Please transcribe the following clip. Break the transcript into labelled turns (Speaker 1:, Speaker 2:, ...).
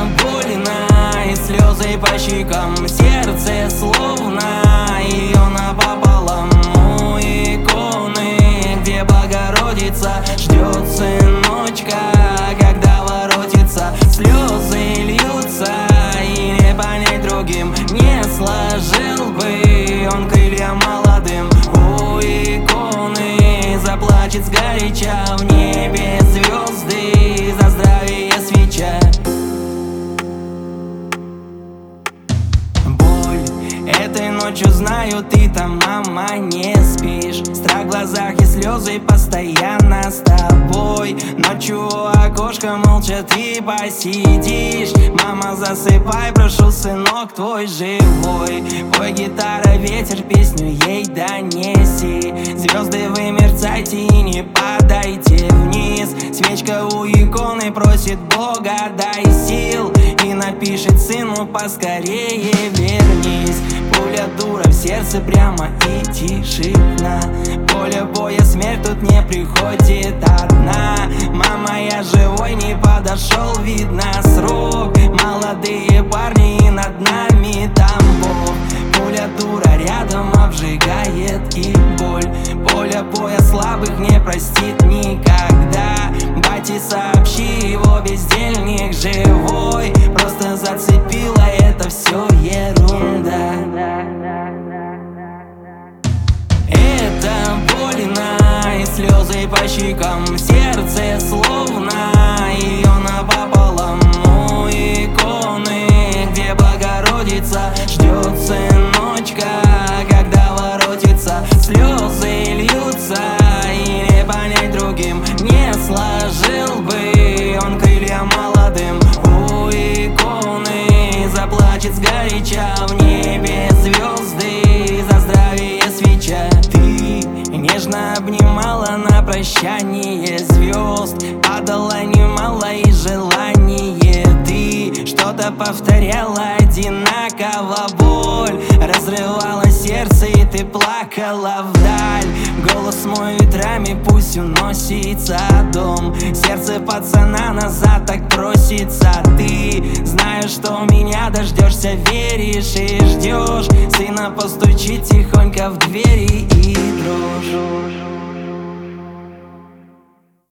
Speaker 1: больно, и слезы по щекам, сердце словно ее напополам. У иконы, где Богородица ждет сыночка, когда воротится, слезы льются, и не понять другим не сложил бы он крылья молодым. У иконы заплачет сгоряча, в небе звезды за здравие свеча. Этой ночью знаю, ты там, мама, не спишь. Страх в глазах и слезы постоянно с тобой. Ночью у окошка молча ты посидишь. Мама, засыпай, прошу, сынок твой живой. Пой, гитара, ветер, песню ей донеси. Звезды вы мерцайте и не падайте вниз. Свечка у иконы просит Бога, дай сил, и напишет сыну поскорее вернись. Пуля дура в сердце прямо и тишина. Поле боя, смерть тут не приходит одна. Мама, я живой, не подошел, видно срок. Молодые парни, и над нами там Бог. Пуля дура рядом обжигает и боль. Поле боя слабых не простит никогда. Бате сообщи, его бездельник живой. Просто зацепило, это все ерунда. Это больно, и слезы по щекам, сердце словно ее напополам. У иконы, где Богородица ждет сыночка, когда воротится, слезы льются, и не понять другим не сложил бы он крылья молодым. У иконы заплачет сгоряча, в небе звезды за здравие свеча. Ты нежно обнимала на прощание звезд, падала немало и желание. Ты что-то повторяла одинаково, боль разрывала сердце, и ты плакала вдаль. Голос мой ветрами пусть уносится дом. Сердце пацана назад так просится. Ты знаешь, что меня дождешься, веришь и ждешь. Сына постучит тихонько в двери и дрожь.